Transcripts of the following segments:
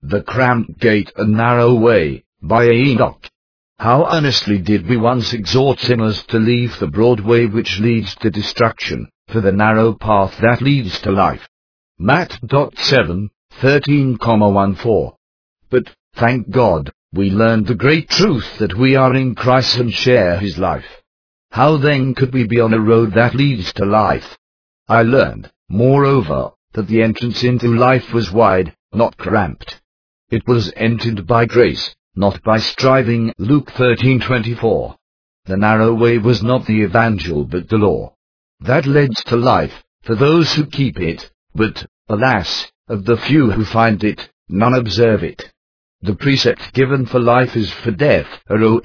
The Cramped Gate and Narrow Way, by Enoch. How earnestly did we once exhort sinners to leave the broad way which leads to destruction, for the narrow path that leads to life. Matt. 7, 13,14. But, thank God, we learned the great truth that we are in Christ and share His life. How then could we be on a road that leads to life? I learned, moreover, that the entrance into life was wide, not cramped. It was entered by grace, not by striving. Luke 13:24. The narrow way was not the evangel but the law. That leads to life, for those who keep it, but, alas, of the few who find it, none observe it. The precept given for life is for death. Rom.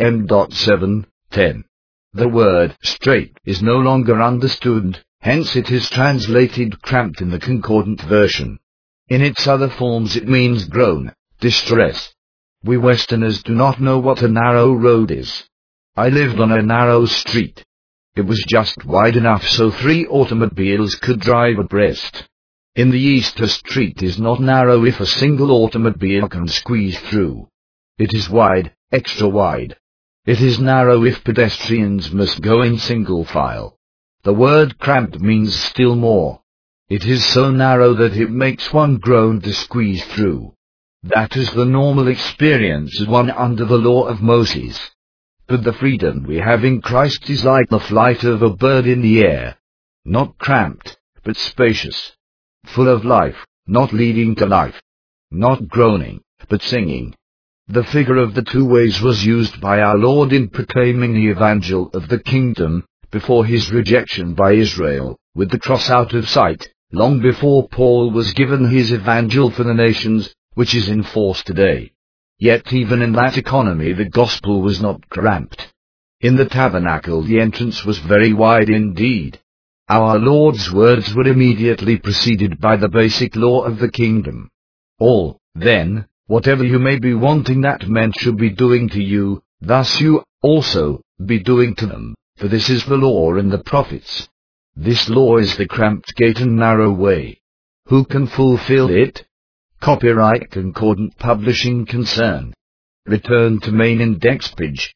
7:10. The word straight is no longer understood, hence it is translated cramped in the concordant version. In its other forms it means groan, distress. We Westerners do not know what a narrow road is. I lived on a narrow street. It was just wide enough so 3 automobiles could drive abreast. In the East a street is not narrow if a single automobile can squeeze through. It is wide, extra wide. It is narrow if pedestrians must go in single file. The word cramped means still more. It is so narrow that it makes one groan to squeeze through. That is the normal experience of one under the law of Moses. But the freedom we have in Christ is like the flight of a bird in the air. Not cramped, but spacious. Full of life, not leading to life. Not groaning, but singing. The figure of the 2 ways was used by our Lord in proclaiming the evangel of the kingdom, before His rejection by Israel, with the cross out of sight, long before Paul was given his evangel for the nations, which is in force today. Yet even in that economy the gospel was not cramped. In the tabernacle the entrance was very wide indeed. Our Lord's words were immediately preceded by the basic law of the kingdom. All, then, whatever you may be wanting that men should be doing to you, thus you, also, be doing to them, for this is the law and the prophets. This law is the cramped gate and narrow way. Who can fulfill it? Copyright Concordant Publishing Concern. Return to main index page.